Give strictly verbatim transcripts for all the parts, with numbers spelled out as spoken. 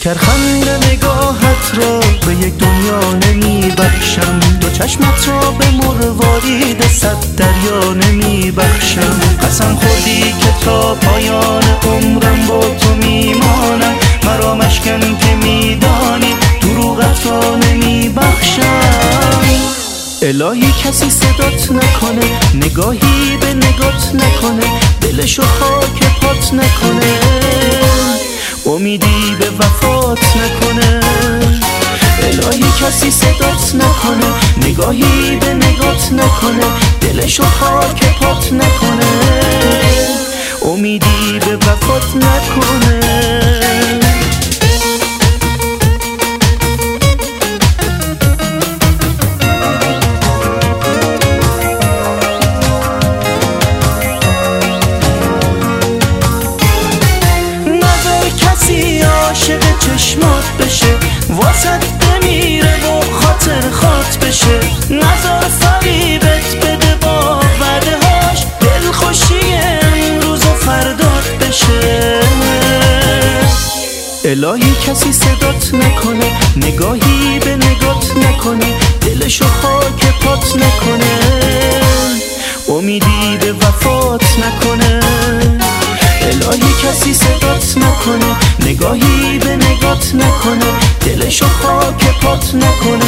شکر خنده نگاهت را به یک دنیا نمی بخشم، دو چشمت را به مروارید صد دریا نمی بخشم. قسم خوردی که تا پایان عمرم با تو میمانم، مرا مشکن که میدانی دروغت را نمی بخشم. الهی کسی صدات نکنه، نگاهی به نگات نکنه، دلشو خاک پات نکنه، امیدی به وفات نکنه. الهی کسی صدات نکنه، نگاهی به نگات نکنه، دلشو خاک پات نکنه، امیدی به وفات نکنه. عاشق چشمات بشه، واسط بمیره و خاطر خات بشه، نظر فریبت بده با وعده هاش، دلخوشی امروز و فردات بشه. الهی کسی صدات نکنه، نگاهی به نگات نکنه، دلشو خاک پات نکنه، امیدی به وفات نکنه. الهی کسی صدات نکنه، نگاهی به نگات نکنه، دلشو خاک پات نکنه،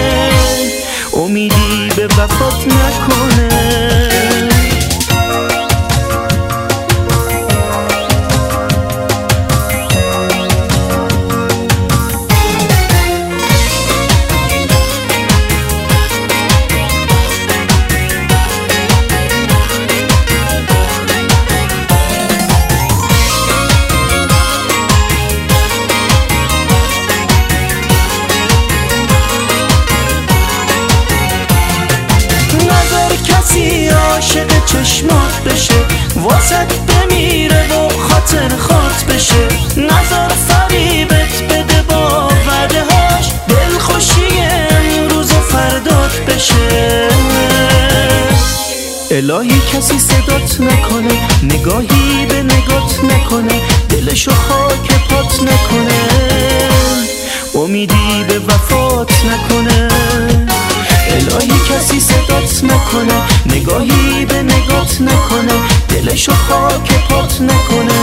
امیدی به وفات نکنه. عاشق چشمات بشه، واسط بمیره و خاطر خات بشه، نظر فریبت بده با وعده هاش، دلخوشی امروز و فردات بشه. الهی کسی صدات نکنه، نگاهی به نگات نکنه، دلشو خاک پات نکنه، امیدی به وفات نکنه. الهی کسی صدات نکنه، نگاهی به نگات نکنه، دلشو خاک پات نکنه،